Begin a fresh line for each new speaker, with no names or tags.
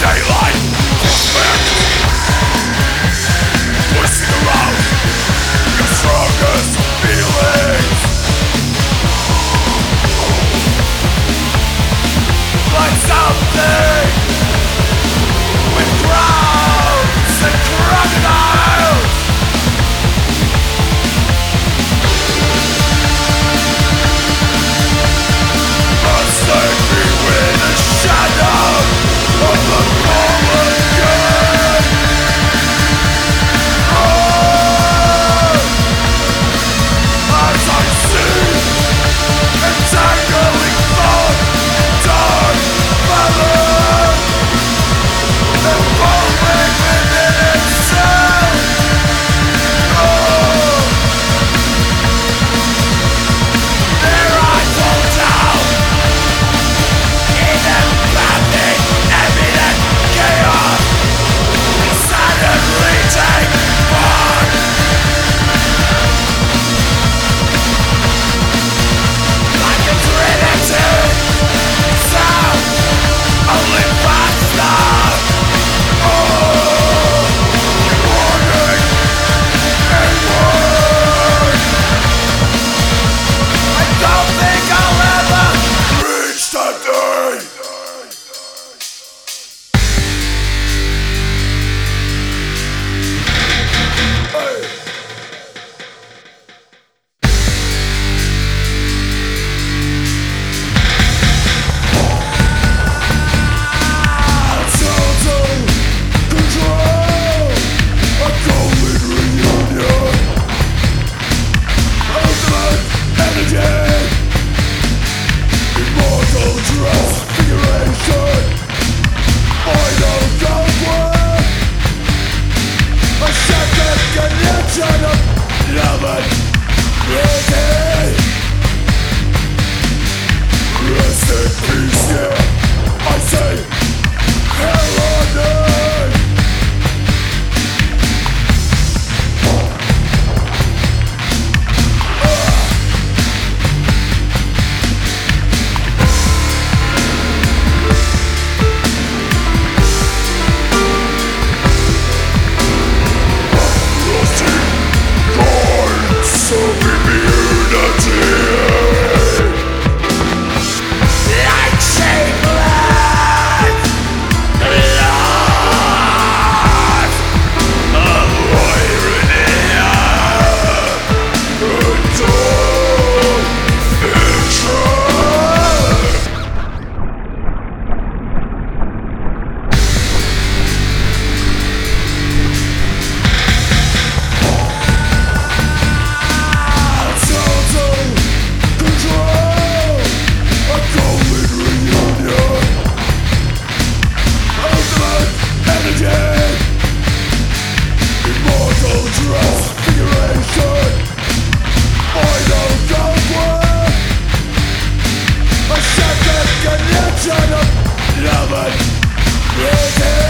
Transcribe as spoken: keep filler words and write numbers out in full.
daylight, respect, twisting around your strongest feelings. Like something with crowds and crocodiles. Mustang me with the shadow of the fallen gun. Oh, as I see entangling thought, dark melon, evolving within itself. Oh, there I fall down in empathic, evident chaos, suddenly take form. Like a trinity, sound only faster. Oh, warning inward. I don't think I'll ever reach that day. Hey. Total control, a golden reunion, ultimate energy, immortal transfiguration, final conflict, a second connection of love and beauty. Rest in peace, yeah, I say, hell on earth. So give me unity. Like shameless love, avoiding control, interest. Total control, a golden reunion, ultimate energy, immortal transfiguration, final conflict, a second connection of love and beauty.